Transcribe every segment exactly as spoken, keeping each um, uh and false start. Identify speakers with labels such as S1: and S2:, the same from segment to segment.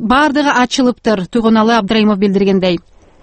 S1: баардыгы ачылыптыр, Туйгуналы Абдрайымов билдиргендей.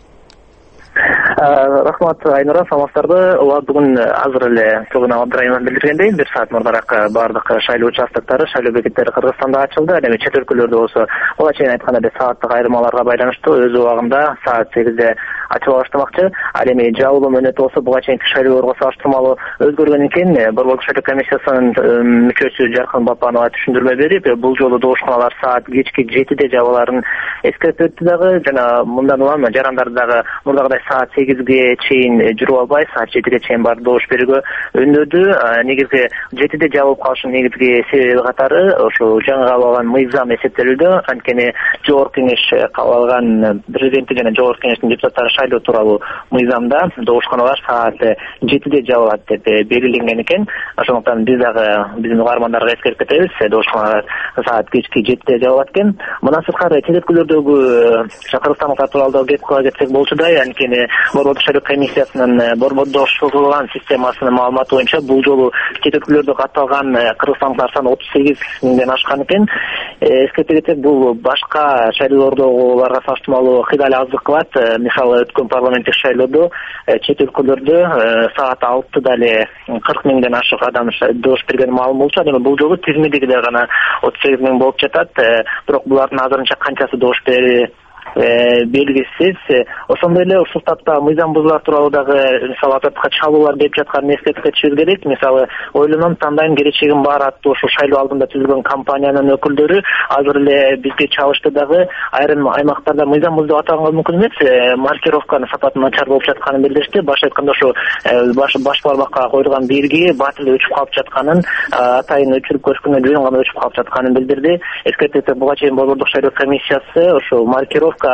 S2: Рахмат, Айнура, саламатсыздарбы. Ооба, бүгүн азыр эле Туйгуналы Абдрайымов билдиргендей, бир саат мурдараак баардык шайлоо участоктору, шайлоо бекеттери Кыргызстанда ачылды. Ал эми чет өлкөлөрдө болсо, буга чейин айтканда эле сааттык айырмаларга байланыштуу өз убагында саат сегизде ачыла баштамакчы. Ал эми жабылуу мөөнөтү болсо буга чейинки шайлоолорго салыштырмалуу өзгөргөн экен. Борбордук шайлоо комиссиясынын мүчөсү Жаркын Бапанова түшүндүрмө берип, бул жолу добушканалар саат кечки жетиде жабылаарын эскертип өттү дагы. Жана мындан улам жарандар дагы мурдагыдай саат сегизге чейин жүрүп албай, саат жетиге чейин барып добуш берүүгө үндөдү. Негизги жетиде жабылып калышынын негизги себеби катары ошо жаңы кабыл алган мыйзам эсептелүүдө. Анткени Жогорку Кеңеш кабыл алган президенти жана Жогорку Кеңештин депутаттары шайлоо тууралуу мыйзамда добушканалар саат жетиде жабылат деп белгиленген экен. Ошондуктан биз дагы биздин угармандарга эскертип кетебиз, добушканалар саат кечки жетиде жабылат экен. Мындан сырткары чет өлкөлөрдөгү Кыргызстанга тууралуу да кеп кыла кетсек болчудай. Анткени Борбордук шайлоо комиссиясынын борбордоштугулган системасынын маалыматы боюнча бул жолу чет өлкөлөрдө катталган кыргызстандыктар саны отуз сегиз миңден ашкан экен. Эскерте кетсек, бул башка шайлоолордогуларга салыштырмалуу кыйдалуу аздык кылат. Мисалы өткөн парламенттик шайлоодо чет өлкөлөрдө саат алтыда эле кырк миңден ашык адам добуш берген маалым болчу. Эми бул жолу Тизмедегилер гана отуз сегиз миң болуп жатат. Бирок булардын азырынча канчасы добуш берди белгисиз. Ошондой эле ушул тапта мыйзам бузуулар тууралуу дагы мисалы ататка чалуулар берип жатканын эскертип кетишибиз керек. Мисалы ойлоном тандайм келечегим бар аттуу ушул шайлоо алдында түзүлгөн компаниянын өкүлдөрү азыр эле бизге чалышты дагы. Айрым аймактарда мыйзам бузуу атаганга мүмкүн эмес, маркировканын сапаты начар болуп жатканын билдиришти. Башка айтканда ошо баш баш бармакка коюлган белги батыл өчүп калып жатканын, атайын өчүрүп көрүшкөнгө жөн гана өчүп калып жатканын билдирди. Эскертип буга чейин Борбордук шайлоо комиссиясы ошо маркировка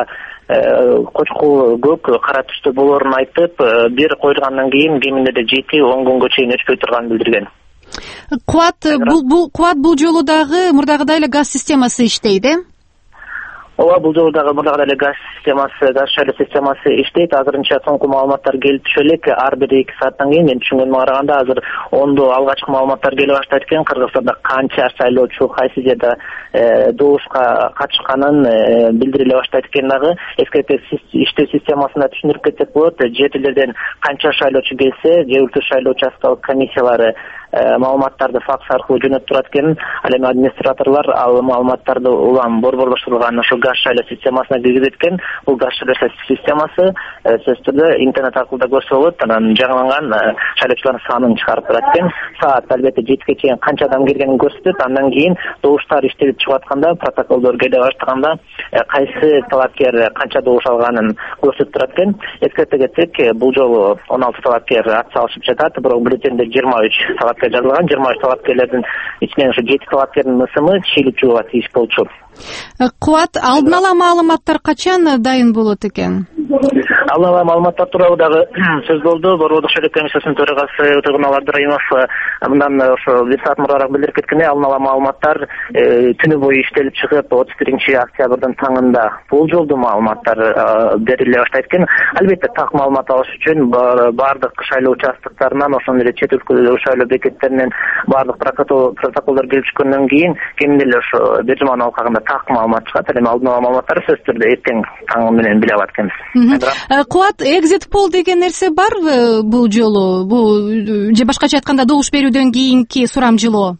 S2: кочкул көк кара түстө болоорун айтып, бир коюлгандан кийин кеминде жети он күнгө чейин өчпөй турганын билдирген.
S1: Кубат бул кубат бул жолу дагы мурдагыдай эле газ системасы иштейт, э?
S2: Ооба, бул жолу дагы мурдагыдай эле газ системасы, газ шайлоо системасы иштейт. Азырынча соңку маалыматтар келип түшө элек. Ар бир эки сааттан кийин мен түшүнгөнүмө караганда азыр ондо алгачкы маалыматтар келе баштайт экен. Кыргызстанда канча шайлоочу кайсы жерде добушка катышканын билдириле баштайт экен дагы. Эскертип иштөө системасына түшүндүрүп кетсек болот. Жетилерден канча шайлоочу келсе, жергиликтүү шайлоо участкалык комиссиялары маалыматтарды факс аркылуу жөнөтүп турат экен. Ал эми администраторлор ал маалыматтарды улам борборлоштурулган ошо газ шайлоо системасына киргизет экен. Бул газ шайлоо системасы сөзсүз түрдө интернет аркылуу да көрсө болот. Анан жаңыланган шайлоочулардын санын чыгарып турат экен. Саат албетте жетиге чейин канча адам келгенин көрсөтөт. Андан кийин добуштар иштелип чыгып атканда, протоколдор келе баштаганда кайсы талапкер канча добуш алганын көрсөтүп турат экен. Эскерте кетсек, бул жолу он алты талапкер ат салышып жатат. Бирок бюллетенде жыйырма үч талапкер жазылган. жыйырма үч талапкерлердин ичинен ушу жети талапкердин ысымы чыйылып чыгууга тийиш болчу.
S1: Кубат, алдын ала маалыматтар качан дайын болот экен?
S2: Алдын ала маалыматтар тууралуу дагы сөз болду. Борбордук шайлоо комиссиясынын төрагасы Туйгуналы Абдрайымов мындан ошо бир саат мурдараак билдирип кеткендей, алдын ала маалыматтар түнү бою иштелип чыгып, отуз биринчи октябрдын таңында бул жолду маалыматтар бериле баштайт экен. Албетте так маалымат алыш үчүн баардык шайлоо участоктарынан, ошондой эле чет өлкөлөрдөгү шайлоо бекеттеринен баардык протоколдор келип түшкөндөн кийин кеминде эле ошо бир жуманын алкагында так маалымат чыгат. Эми алдын ала маалыматтарды сөзсүз түрдө эртең таң менен биле алат экенбиз.
S1: Кубат, экзит пол деген нерсе барбы бул жолу? Бул же башкача айтканда добуш берүүдөн кийинки сурамжылоо?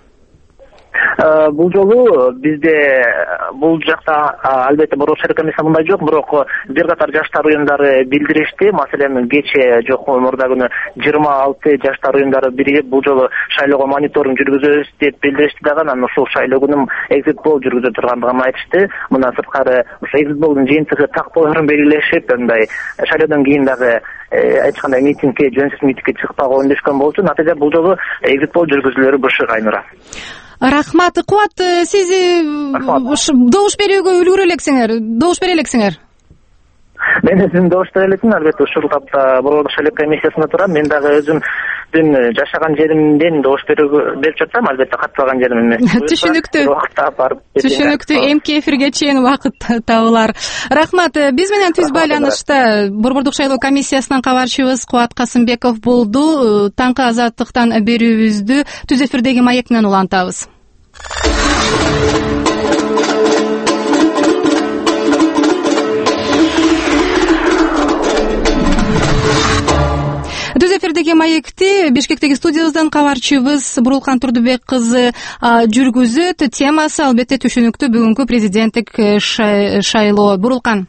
S2: Бул жолу бизде бул жакта албетте Борбордук шайлоо комиссиясы мындай жок, бирок бир катар жаштар уюмдары билдиришти. Маселен, кече жок мурда күнү жыйырма алты жаштар уюмдары биригип бул жолу шайлоого мониторинг жүргүзөбүз деп билдиришти дагы. Анан ушул шайлоо күнү экзит пол жүргүзө тургандыгын айтышты. Мындан сырткары ошо экзит полдун жыйынтыгы так болоорун белгилешип, мындай шайлоодон кийин дагы эч кандай митингге, жөнсүз митингге чыкпагыла үндөшкөн болчу. Натыйжада бул жолу экзит пол жүргүзүлөрү бышык, Айнура.
S1: Рахмат. Кубат, сиз добуш берүүгө үлгүрө элексиңер, добуш бере элексиңер?
S2: Мен өзүм добуш бере элекмин, албетте ушул тапта Борбордук шайлоо комиссиясында турам. Мен дагы өзүм бүн жашаган жеримден добуш берип жатсам, албетте катталган жерим эмес.
S1: Түшүнүктүү.
S2: Убакытта барып
S1: Түшүнүктүү. Эмки эфирге чейин убакыт табылар. Рахмат. Биз менен түз байланышта Борбордук шайлоо комиссиясынан кабарчыбыз Кубат Касымбеков болду. Таңкы азаттыктан берүүбүздү түз эфирдеги маек менен улантабыз. маекти Бишкектеги студиябыздан кабарчыбыз Бурулкан Турдубек кызы жүргүзөт. Темасы албетте түшүнүктүү бүгүнкү президенттик шайлоо. Бурулкан.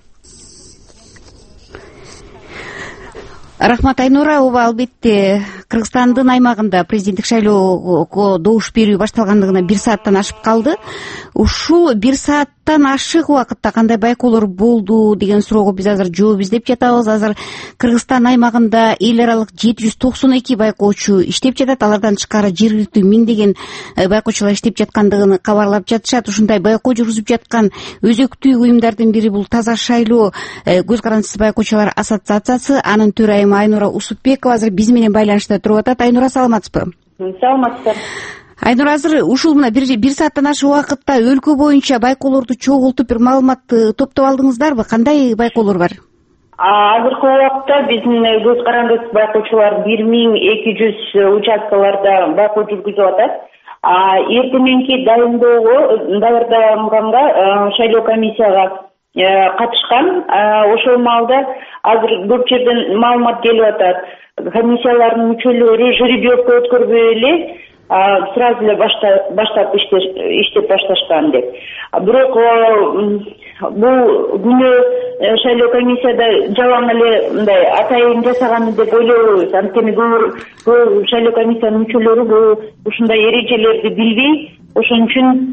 S3: Рахмат, Айнура. Ооба, албетте Кыргызстандын аймагында президенттик шайлоого добуш берүү башталгандыгына бир сааттан ашып калды. Ушул бир сааттан ашык убакытта кандай байкоолор болду деген суроого биз азыр жооп издеп жатабыз. Азыр Кыргызстан аймагында эл аралык жети жүз токсон эки байкоочу иштеп жатат. Алардан тышкары жергиликтүү миңдеген байкоочулар иштеп жаткандыгын кабарлап жатышат. Ушундай байкоо жүргүзүп жаткан өзөктүү уюмдардын бири бул Таза шайлоо көз карандысыз байкоочулар ассоциациясы. Анын төрайымы Айнура Усупбекова азыр биз менен байланышта туруп атат. Айнура, саламатсызбы?
S4: Саламатсыздар.
S3: Айнура, азыр ушул мына бир бир сааттан ашык убакытта өлкө боюнча байкоолорду чогултуп бир маалымат топтоп алдыңыздарбы? Кандай байкоолор бар?
S4: Азыркы убакта биздин көз карандысыз байкоочулар бир миң эки жүз участкаларда байкоо жүргүзүп атат. Эртең мененки дайындоого даярданганга шайлоо комиссияга катышкан. Ошол маалда азыр көп жерден маалымат келип атат. Комиссиялардын мүчөлөрү жеребьевка өткөрбөй эле сразу эле баштап иштеп башташкан деп. Бирок бул күнү шайлоо комиссияда жалаң эле мындай атайын жасаган деп ойлойбуз. Анткени көп шайлоо комиссиянын мүчөлөрү бул ушундай эрежелерди билбей, ошон үчүн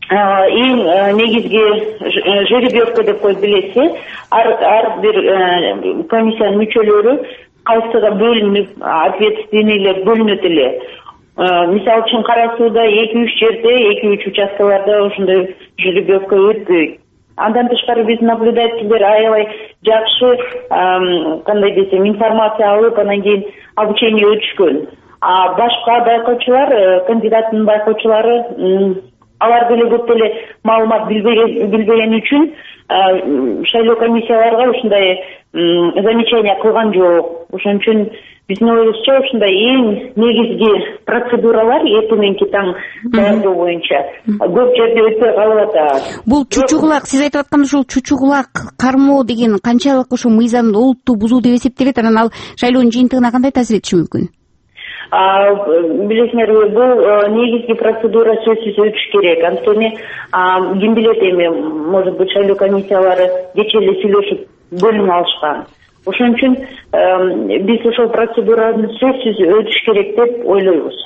S4: эң негизги жеребьевка деп коюп билетсе, ар бир комиссиянын мүчөлөрү кайсыга бөлүнүп, ответственныйлер бөлүнөт эле. Мисалы үчүн Кара сууда эки үч жерде, эки үч участкаларда ошондой жеребьевка өтпөйт. Андан тышкары биз наблюдательдер аябай жакшы, кандай десем, информация алып, анан кийин обучение өтүшкөн. А башка байкоочулар, кандидаттын байкоочулары, алар деле көп деле маалымат билбеген үчүн шайлоо комиссияларга ушундай замечание кылган жок. Ошон үчүн биздин оюбузча ушундай эң негизги процедуралар эртең мененки таң даярдоо боюнча көп жерде өтпөй калып атат.
S3: Бул чучу кулак, сиз айтып аткан ушул чучу кулак кармоо деген канчалык ушул мыйзамды олуттуу бузуу деп эсептелет? Анан ал шайлоонун жыйынтыгына кандай таасир этиши мүмкүн?
S4: Билесиңерби, бул негизги процедура сөзсүз өтүш керек. Анткени ким билет эми, может быть, шайлоо комиссиялары кечээ эле сүйлөшүп бөлүм алышкан. Ошон үчүн биз ошол процедураны сөзсүз өтүш керек деп ойлойбуз.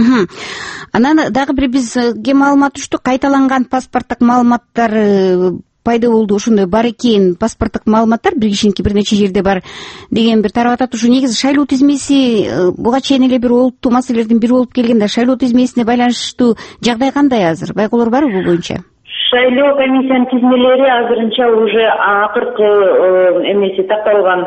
S3: Анан дагы бир бизге маалымат түштү. Кайталанган паспорттук маалыматтар пайда болду. Ошондой бар экен, паспорттук маалыматтар бир кишиники бир нече жерде бар деген бир тарап атат. Ушу негизи шайлоо тизмеси буга чейин эле бир олуттуу маселелердин бири болуп келгенде, шайлоо тизмесине байланыштуу жагдай кандай азыр? Байкоолор барбы бул боюнча?
S4: Шайлоо комиссиянын тизмелери азырынча уже акыркы эмеси такталган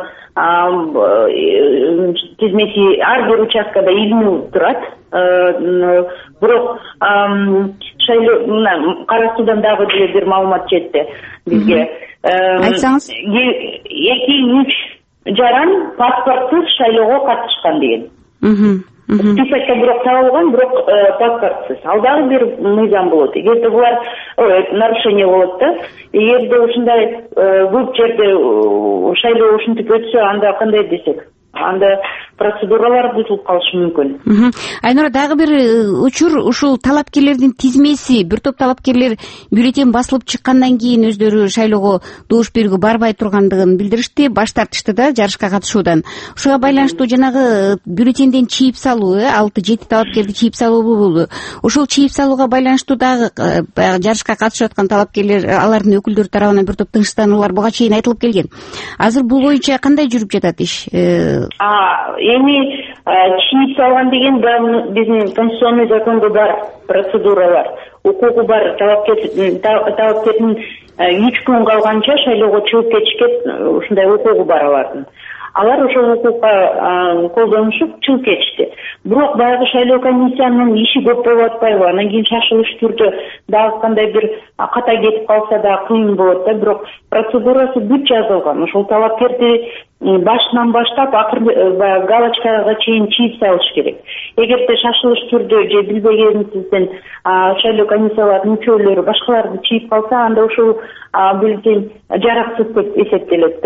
S4: тизмеси ар бир участкада илинүү турат. Бирок шайлоо мына Кара суудан дагы деле бир маалымат жетти бизге.
S3: Айтсаңыз?
S4: эки үч жаран паспортсуз шайлоого катышкан деген. Списокко бирок табылган, бирок паспортсуз. Ал дагы бир мыйзам болот. Эгерде булар нарушение болот да, эгерде ушундай көп жерде шайлоо ушинтип өтсө, анда кандай десек, анда процедуралар бузулуп калышы мүмкүн.
S3: Айнура, дагы бир учур, ушул талапкерлердин тизмеси, бир топ талапкерлер бюллетень басылып чыккандан кийин өздөрү шайлоого добуш берүүгө барбай тургандыгын билдиришти, баш тартышты да жарышка катышуудан. Ушуга байланыштуу жанагы бюллетенден чийип салуу, алты жети талапкерди чийип салуу болду. Ошол чийип салууга байланыштуу дагы жарышка катышып аткан талапкерлер, алардын өкүлдөрү тарабынан бир топ тынчтануулар буга чейин айтылып келген. Азыр бул боюнча кандай жүрүп жатат иш?
S4: Эми чийип салган деген биздин конституционный закондо бар процедуралар, укугу бар. Талапкердин үч күн калганча шайлоого чыгып кетишке ушундай укугу бар алардын. Алар ошол укукка колдонушуп чыгып кетишти. Бирок баягы шайлоо комиссиянын иши көп болуп атпайбы? Анан кийин шашылыш түрдө дагы кандай бир ката кетип калса да кыйын болот да. Бирок процедурасы бүт жазылган. Ошол талапкерди башынан баштап акыр галочкага чейин чийип салыш керек. Эгерде шашылыш түрдө же билбегенсизден шайлоо комиссияларынын мүчөлөрү башкаларды чийип калса, анда ушул бюллетень жараксыз деп эсептелет да.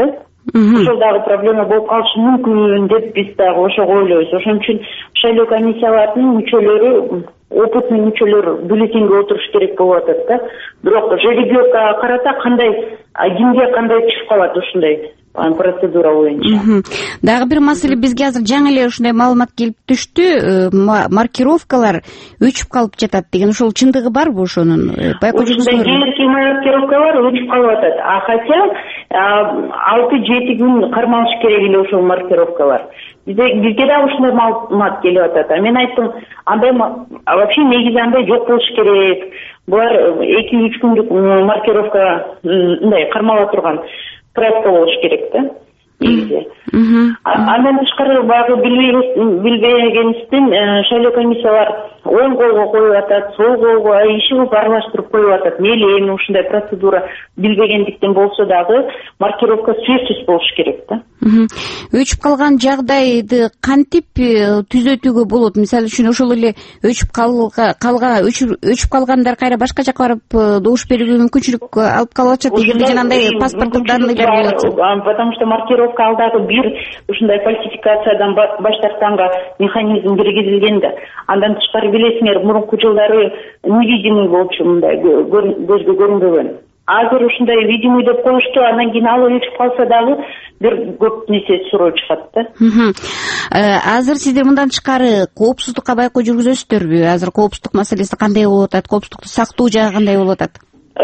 S4: ошол дагы проблема болуп калышы мүмкүн деп биз дагы ошого ойлойбуз. Ошон үчүн шайлоо комиссияларынын мүчөлөрү, опытный мүчөлөр бюллетенге отуруш керек болуп атат да. Бирок жеребьевкага карата кандай, кимге кандай түшүп калат ушундай процедура боюнча.
S3: Дагы бир маселе, бизге азыр жаңы эле ушундай маалымат келип түштү. Маркировкалар өчүп калып жатат деген, ошол чындыгы барбы ошонун? Байкоо
S4: жүргүзгөндөр кээинки маркировкалар өчүп калып атат. А хотя алты жети күн кармалыш керек эле ошол маркировкалар. Бизге дагы ушундай маалымат келип атат. А мен айттым, андай вообще негизи андай жок болуш керек. Булар эки үч күндүк маркировка мындай кармала турган проекта болуш керек да. Негизи. Андан тышкары багы билбегенибизден шайлоо комиссиялар оң колго коюп атат, сол колго иши кылып аралаштырып коюп атат. Мейли эми ушундай процедура билбегендиктен болсо дагы маркировка сөзсүз болуш керек да.
S3: Өчүп калган жагдайды кантип түзөтүүгө болот? Мисалы үчүн ошол эле өчүп калган өчүп калгандар кайра башка жакка барып добуш берүүгө мүмкүнчүлүк алып калып атышат. Эгерде жанагындай паспорттук данныйлар болот.
S4: Потому что маркировка алдагы бир ушундай фальсификациядан баш тартканга механизм киргизилген да. Андан тышкары билесиңер, мурунку жылдары невидимый болчу, мындай көзгө көрүнбөгөн. Азыр ушундай видимый деп коюшту, андан кийин ал өчүп калса дагы бир көп нерсе суроо чыгат да.
S3: Азыр сиздер мындан тышкары коопсуздукка байкоо жүргүзөсүздөрбү? Азыр коопсуздук маселеси кандай болуп атат? Коопсуздукту сактоо жагы кандай болуп атат?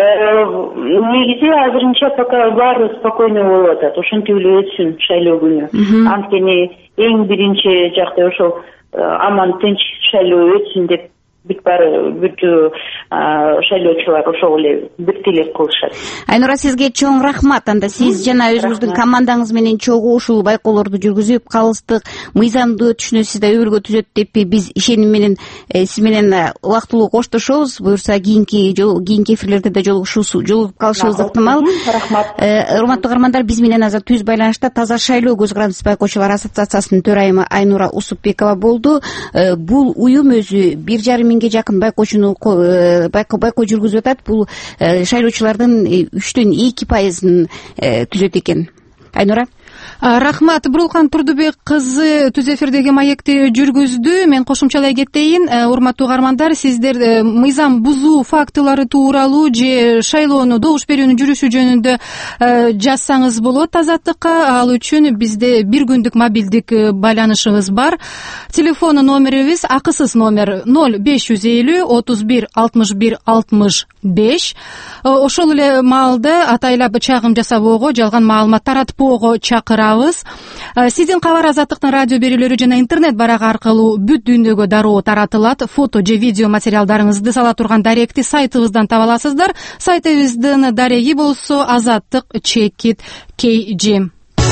S4: Негизи азырынча пока баары спокойно болуп атат. Ошентип эле өтсүн шайлоо күнү. Анткени эң биринчи жакта ошол аман тынч шайлоо өтсүн деп бүт баары бүт шайлоочулар ошол эле бир тилек кылышат.
S3: Айнура, сизге чоң рахмат. Анда сиз жана өзүңүздүн командаңыз менен чогуу ушул байкоолорду жүргүзүп, калыстык мыйзамдуу өтүшүнө сиз да өбөлгө түзөт деп биз ишеним менен сиз менен убактылуу коштошобуз. Буюрса кийинки кийинки эфирлерде да жолугуп калышыбыз ыктымал.
S4: Рахмат.
S3: Урматтуу каармандар, биз менен азыр түз байланышта Таза шайлоо көз карандысыз байкоочулар ассоциациясынын төрайымы Айнура Усупбекова болду. Бул уюм өзү бир жарым миңге жакын байкоочуну байкоо жүргүзүп атат. Бул шайлоочулардын үчтөн эки пайызын түзөт экен. Айнура.
S1: Рахмат. Бурулкан Турдубек кызы түз эфирдеги маекти жүргүздү. Мен кошумчалай кетейин. Урматтуу каармандар, сиздер мыйзам бузуу фактылары тууралуу же шайлоону добуш берүүнүн жүрүшү жөнүндө жазсаңыз болот Азаттыкка. Ал үчүн бизде бир күндүк мобилдик байланышыбыз бар. Телефон номерибиз акысыз номер ноль беш жүз элүү отуз бир алтымыш бир алтымыш беш. Ошол эле маалда атайлап чагым жасабоого, жалган маалымат таратпоого чакырабыз. Сиздин кабар Азаттыктын радио берүүлөрү жана интернет барагы аркылуу бүт дүйнөгө дароо таратылат. Фото же видео материалдарыңызды сала турган даректи сайтыбыздан таба аласыздар. Сайтыбыздын дареги болсо азаттык чекит кей джи.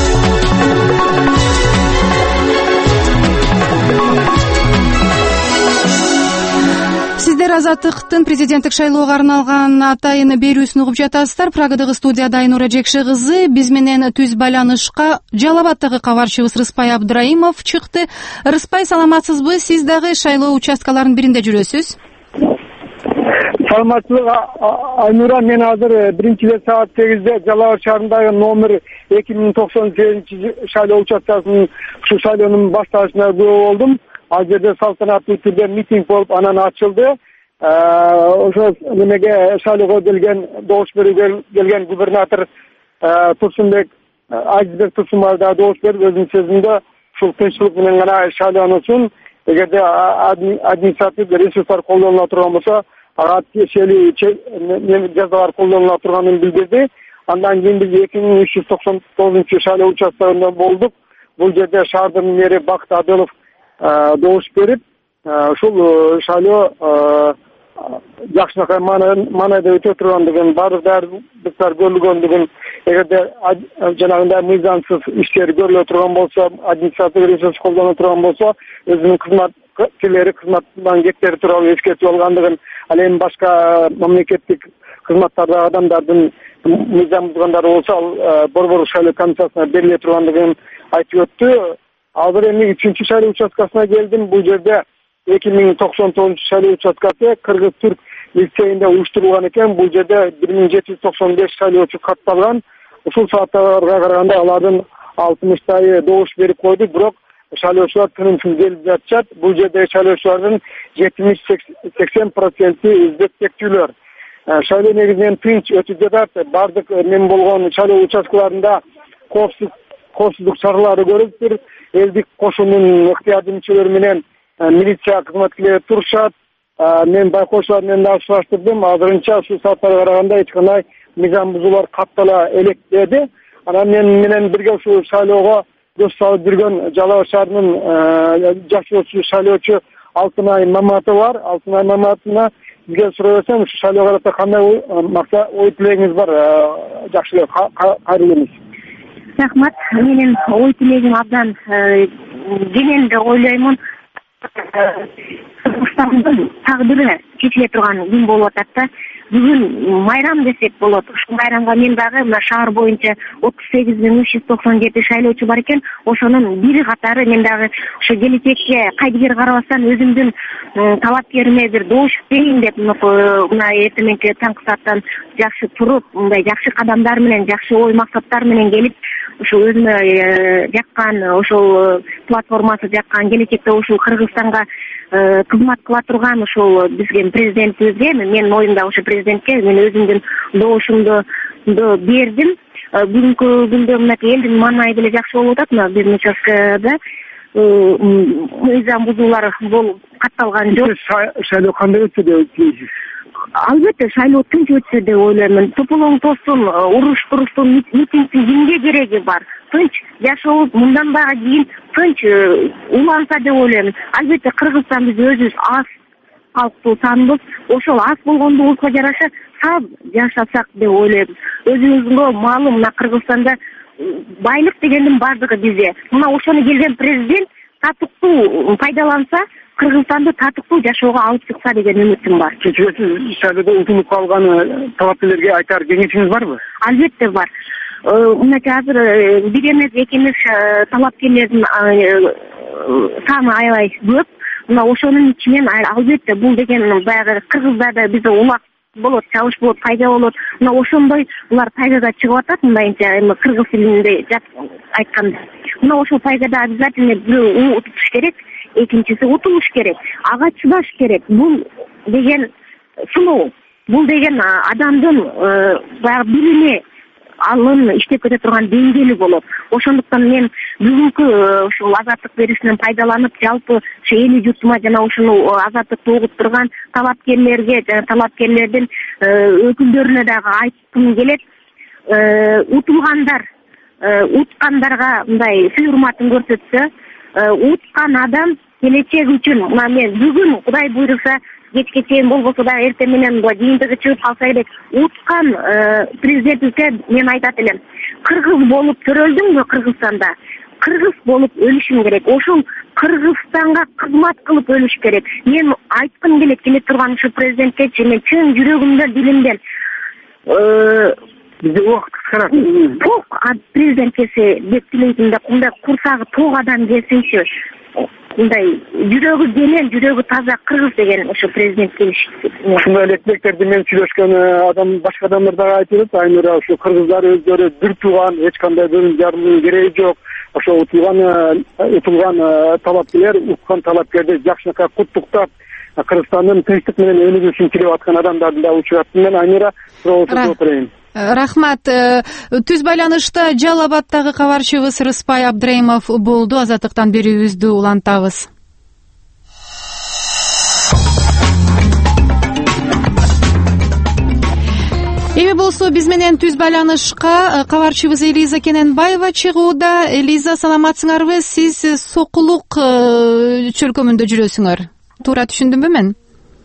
S1: Сиздер Азаттыктын президенттик шайлоого арналган атайын берүүсүн угуп жатасыздар. Прагадагы студияда Айнура Жекше кызы. Биз менен түз байланышка Жалал Абаддагы кабарчыбыз Рыспай Абдыраимов чыкты. Рыспай, саламатсызбы? Сиз дагы шайлоо участкаларынын биринде жүрөсүз.
S5: Саламатсызбы Айнура, мен азыр биринчи саат сегизде Жалал Абад шаарындагы номер эки миң токсон сегизинчи шайлоо участкасынын ушу шайлоонун башталышына күбө болдум. Ал жерде салтанаттуу түрдө митинг болуп, анан ачылды. Ошо немеге шайлоого келген, добуш берүүгө келген губернатор Турсунбек Азизбек Турсунбаев да добуш берип, өзүнүн сөзүндө ушул тынччылык менен гана шайлоонусун, эгерде административ ресурстар колдонула турган болсо, ага тиешелүү жазалар колдонула турганын билдирди. Андан кийин биз эки миң үч жүз токсон тогузунчу шайлоо участкасында болдук. Бул жерде шаардын мэри Бакыт Адылов добуш берип, ушул шайлоо жакшынакай маанайда өтө тургандыгын, баардыктар көрүлгөндүгүн, эгерде жанагындай мыйзамсыз иштер көрүлө турган болсо, административ ресурс колдоно турган болсо, өзүнүн кызматкерлери кызматтан кеттери тууралуу эскертип алгандыгын, ал эми башка мамлекеттик кызматтардагы адамдардын мыйзам бузгандары болсо, ал борбордук шайлоо комиссиясына бериле тургандыгын айтып өттү. Азыр эми үчүнчү шайлоо участкасына келдим. Бул жерде эки миң токсон тогузунчу шайлоо участкасы Кыргыз-Түрк лицейинде уюштурулган экен. Бул жерде бир миң жети жүз токсон беш шайлоочу катталган. ушул сааттарга караганда алардын алтымыштайы добуш берип койду, бирок шайлоочулар тынымсыз келип жатышат. Бул жердеги шайлоочулардын жетимиш сексен проценти өзбек тектүүлөр. Шайлоо негизинен тынч өтүп жатат. Бардык мен болгон шайлоо участкаларында коопсуздук чаралары көрүлүп, элдик кошунун ыктыярдуу мүчөлөрү менен милиция кызматкерлери турушат. Мен байкоочулар менен дагы сураштырдым. Азырынча ушул сааттарга караганда эч кандай мыйзам бузуулар каттала электеди. Анан мен менен бирге ушул шайлоого көз салып жүргөн Жалал Абад шаарынын жашоочу шайлоочу Алтынай Маматова бар. Алтынай Маматовна бизге суроо берсем, ушу шайлоого карата кандай максат ой тилегиңиз бар? Жакшы эле, кайрылуу эмес.
S6: Рахмат. Менин ой тилегим абдан кенен деп ойлоймун. Кыргызстандын тагдыры чечиле турган күн болуп атат да. Бүгүн майрам десек болот. Ушул майрамга мен дагы мына шаар боюнча отуз сегиз миң үч жүз токсон жети шайлоочу бар экен. Ошонун бири катары мен дагы ошо келечекке кайдыгер карабастан өзүмдүн талапкериме бир добуш берейин деп мына эртеменки таңкы сааттан жакшы туруп, мындай жакшы кадамдар менен, жакшы ой максаттар менен келип, ушул өзүмө жаккан, ошол платформасы жаккан, келечекте ушул Кыргызстанга кызмат кыла турган ушул бизге президентибизге, менин оюмда ошо президентке мен өзүмдүн добушумду бердим. Бүгүнкү күндө мынакей элдин маанайы деле жакшы болуп атат. Мына биздин участкада мыйзам бузуулар болуп катталган жок.
S5: Шайлоо кандай өтсө деп ойлойсуз?
S6: Албетте шайлоо тынч өтсө деп ойлоймун. Тополоң тостун, уруш туруштун, митингдин кимге кереги бар? Тынч жашообуз мындан дагы кийин тынч уланса деп ойлоймун. Албетте Кыргызстан биз өзүбүз аз калктуу санбыз. Ошол аз болгондугубузга жараша сап жашасак деп ойлойбуз. Өзүңүзгө маалым, мына Кыргызстанда байлык дегендин бардыгы бизде. Мына ошону келген президент татыктуу пайдаланса, Кыргызстанды татыктуу жашоого алып чыкса деген үмүтүм бар.
S5: Кечээ шайлоодо утулуп калган талапкерлерге айтар кеңешиңиз барбы?
S6: Албетте бар. Мынача азыр бир эмес, эки эмес талапкерлердин саны аябай көп. Мына ошонун ичинен албетте бул деген баягы Кыргыздарда бизде улак болот, чабыш болот, пайда болот. Мына ошондой булар пайдага чыгып атат, мындайча эми кыргыз тилинде айтканда. Мына ошол пайдада обязательно бирөө утуш керек, экинчиси утулуш керек, ага чыдаш керек. Бул деген сыноо, бул деген адамдын баягы билими, алын иштеп кете турган деңгээли болот. Ошондуктан мен бүгүнкү ушул азаттык беришинен пайдаланып, жалпы ошо эли журтума жана ушуну азаттыкты угуп турган талапкерлерге жана талапкерлердин өкүлдөрүнө дагы айткым келет. Утулгандар уткандарга мындай сый урматын көрсөтсө, уткан адам келечек үчүн, мына мен бүгүн Кудай буйруса кечке чейин болбосо дагы эртең менен жыйынтыгы чыгып калса керек, уткан президентибизге мен айтат элем, кыргыз болуп төрөлдүңбү Кыргызстанда? Кыргыз болуп өлүшүң керек. Ошол Кыргызстанга кызмат кылып өлүш керек. Мен айткым келет, келе турган ушу президентке мен чын жүрөгүмдөн, дилимден
S5: бизде убакыт кыскарат.
S6: Ток президент келсе деп тилеймин да, мындай курсагы ток адам келсинчи. Мындай жүрөгү кенен, жүрөгү таза Кыргыз деген ошо президент келиш.
S5: Ушундай эле тилектерди мен сүйлөшкөн адам, башка адамдар дагы айтып атат. Айнура, ошо кыргыздар өздөрү бир тууган, эч кандай бөлүм жарымдын кереги жок. Ошо утулган утулган талапкерлер, уткан талапкерди жакшынакай куттуктап, Кыргызстандын тынчтык менен өнүгүшүн тилеп аткан адамдарды да учураттым мен. Айнура, суроо отурайын.
S1: Рахмат. Түз байланышта Жалал Абадтагы кабарчыбыз Рыспай Абдраимов болду. Азаттыктан берүүбүздү улантабыз. Эми болсо биз менен түз байланышка кабарчыбыз Элиза Кененбаева чыгууда. Элиза, саламатсыңарбы? Сиз Сокулук чөлкөмүндө жүрөсүңөр. Туура түшүндүмбү мен?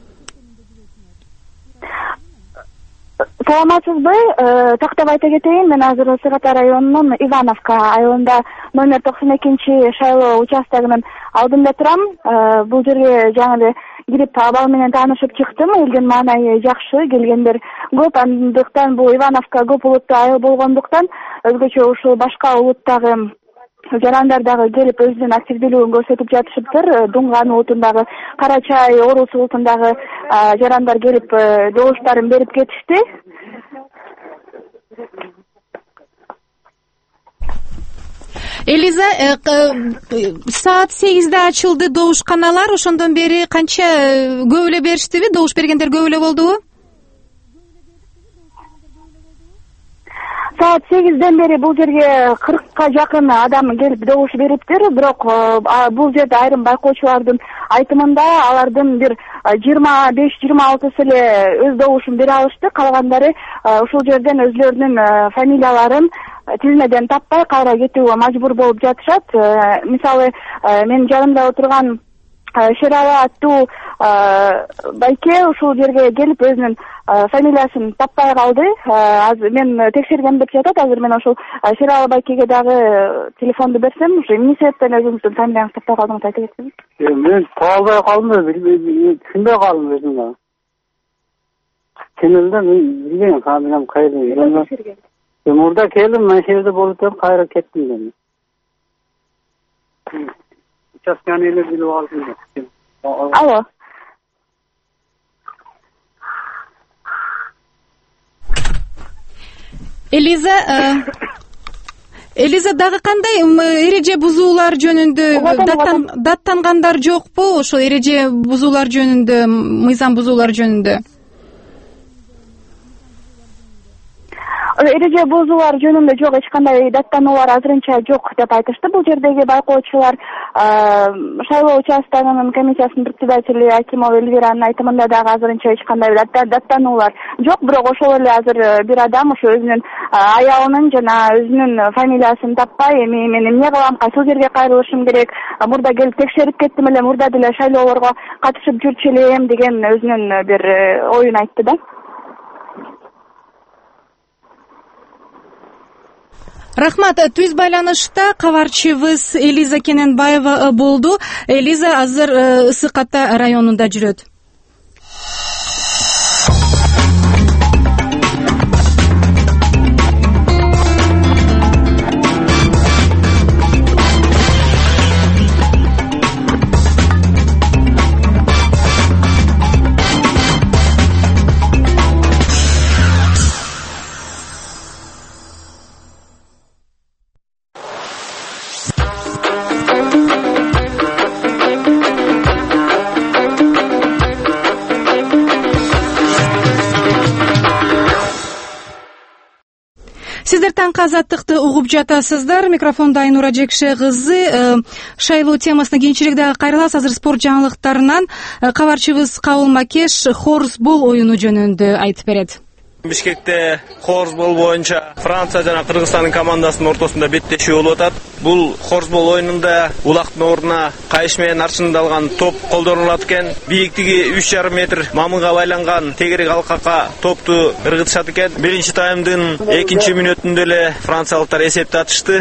S7: Саламатсызбы? Тактап айта кетейин, мен азыр Сырата районунун Ивановка айылында номер токсон экинчи шайлоо участогунун алдында турам. Бул жерге жаңы эле кирип абал менен таанышып чыктым. Элдин маанайы жакшы, келгендер көп, андыктан бул Ивановка көп улуттуу айыл болгондуктан өзгөчө ушул башка улуттагы жарандар дагы келип өзүнүн активдүүлүгүн көрсөтүп жатышыптыр. Дунган улутундагы, Карачай, Орус улутундагы жарандар келип добуштарын берип кетишти.
S1: Элиза, саат сегизде ачылды добушканалар. Ошондон бери канча көп эле бериштиби? Добуш бергендер көп эле болдубу?
S7: Саат сегизден бери бул жерге кыркка жакын адам келип добуш бериптир, бирок бул жерде айрым байкоочулардын айтымында алардын бир жыйырма беш жыйырма алтысы эле өз добушун бере алышты, калгандары ушул жерден өзлөрүнүн фамилияларын тизмеден таппай кайра кетүүгө мажбур болуп жатышат. Мисалы, менин жанымда отурган Шерала аттуу байке ушул жерге келип өзүнүн фамилиясын таппай калды. Азыр мен текшергем деп жатат. Азыр мен ошол Шерала байкеге дагы телефонду берсем, ушу эмне себептен өзүңүздүн фамилияңызды таппай калдыңыз айта кетсеңиз.
S5: Мен таба албай калдым, түшүнбөй калдым өзүм. Чынында мен билбейм фамилиям кайда. Мурда келдим, Машерде болуп туруп кайра кеттим мен. Участканы эле билип алдым.
S7: Алло.
S1: Элиза, Элиза дагы кандай эреже бузуулар жөнүндө даттангандар жокпу? Ошол эреже бузуулар жөнүндө, мыйзам бузуулар жөнүндө?
S7: Эреже бузуулар жөнүндө жок, эч кандай даттануулар азырынча жок деп айтышты. Бул жердеги байкоочулар шайлоо участогунун комиссиясынын председатели Акимова Эльвиранын айтымында дагы азырынча эч кандай даттануулар жок, бирок ошол эле азыр бир адам ошо өзүнүн аялынын жана өзүнүн фамилиясын таппай, эми мен эмне кылам, кайсыл жерге кайрылышым керек, мурда келип текшерип кеттим эле, мурда деле шайлоолорго катышып жүрчү элем деген өзүнүн бир оюн айтты да.
S1: Рахмат. Түз байланышта кабарчыбыз Элиза Кененбаева болду. Элиза азыр Ысык Ата районунда жүрөт. Сиздер таңкы азаттыкты угуп жатасыздар. Микрофонда Айнура Жекше кызы. Шайлоо темасына кийинчерээк дагы кайрылабыз. Азыр спорт жаңылыктарынан кабарчыбыз Кабыл Макеш хорсбол оюну жөнүндө айтып берет.
S8: Бишкекте хорсбол боюнча Франция жана Кыргызстандын командасынын ортосунда беттешүү болуп атат. Бул хорсбол оюнунда улактын ордуна кайыш менен арчындалган топ колдонулат экен. Бийиктиги үч жарым метр мамынга байланган тегерек алкакка топту ыргытышат экен. Биринчи таймдын экинчи мүнөтүндө эле франциялыктар эсепти ачышты.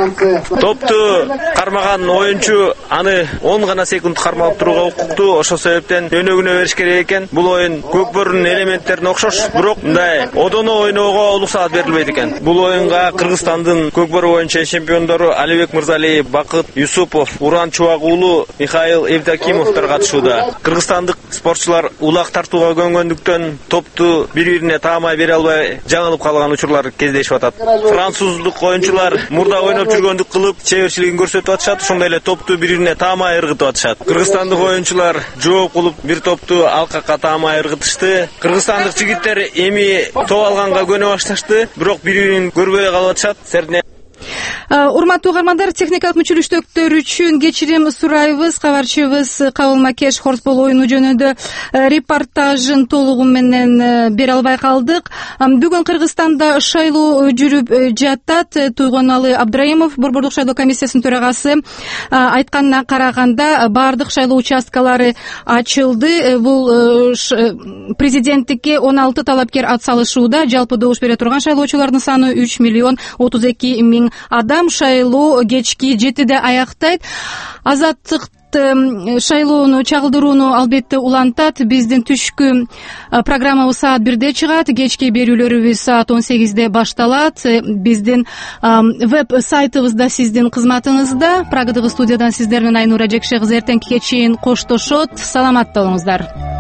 S8: Топту кармаган оюнчу аны он гана секунд кармалып турууга укуктуу. Ошол себептен өнөгүнө бериш керек экен. Бул оюн көкбөрүнүн элементтерине окшош, бирок мындай одоно ойноого улук саат берилбейт экен. Бул оюнга Кыргызстандын көкбөрү боюнча чемпиондору Алибек Мырзалиев, Бакыт Юсупов, Уран Чубагуулу, Михаил Евдокимовдор катышууда. Кыргызстандык спортчулар улак тартууга көнгөндүктөн топту бири-бирине таамай бере албай жаңылып калган учурлар кездешип атат. Француздук оюнчулар мурда ойноп жүргөндүк кылып чеберчилигин көрсөтүп атышат, ошондой эле топту бири-бирине таамай ыргытып атышат. Кыргызстандык оюнчулар жооп кылып бир топту алкакка таамай ыргытышты. Кыргызстандык жигиттер эми топ алганга көнө башташты, бирок бири-бирин көрбөй калып атышат. Сердине
S1: Урматтуу угармандар, техникалык мүчүлүштүктөр үчүн кечирим сурайбыз. Кабарчыбыз Кабыл Макеш хорсбол оюну жөнүндө репортажын толугу менен бере албай калдык. Бүгүн Кыргызстанда шайлоо жүрүп жатат. Туйгоналы Абдраимов, Борбордук шайлоо комиссиясынын төрагасы, айтканына караганда баардык шайлоо участкалары ачылды. Бул президенттикке он алты талапкер ат салышууда. Жалпы добуш бере турган шайлоочулардын саны үч миллион отуз эки миң адам. Шайлоо кечки жетиде аяктайт. Азаттык шайлоону чагылдырууну албетте улантат. Биздин түшкү программабыз саат бирде чыгат, кечки берүүлөрүбүз саат он сегизде башталат. Биздин веб сайтыбыз да сиздин кызматыңызда. Прагадагы студиядан сиздер менен Айнура Жекше кызы эртеңки кечин коштошот. Саламатта болуңуздар.